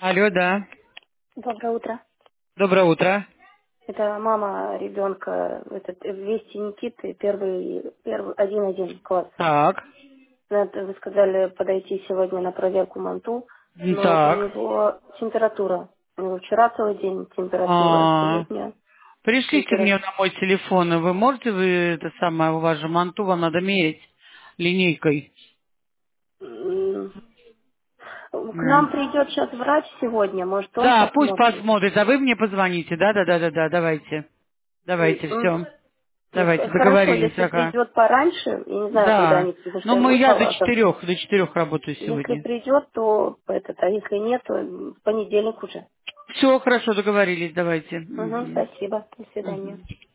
Алло, да. Доброе утро. Доброе утро. Это мама ребенка, этот Вести Никиты, первый 1-1 класс. Так. Вы сказали подойти сегодня на проверку МАНТУ, но у Так. него температура. У него вчера целый день температура, А, сегодня Пришлите мне температура. на мой телефон, и вы можете, вы это самое, у вас же манту, вам надо мерить линейкой. К нам М. придет сейчас врач сегодня, может он Да, пусть посмотрит. посмотрит, а вы мне позвоните. Да, давайте. Давайте, все. Давайте, Хорошо, договорились, если ага. придет пораньше, я не знаю, когда Да. они придут, потому Ну, что я я выслала, то до 4 работаю если сегодня. придет, то а если нет, то в понедельник уже. Все, хорошо, договорились, давайте. Угу, Мгм. спасибо. До свидания. Мгм.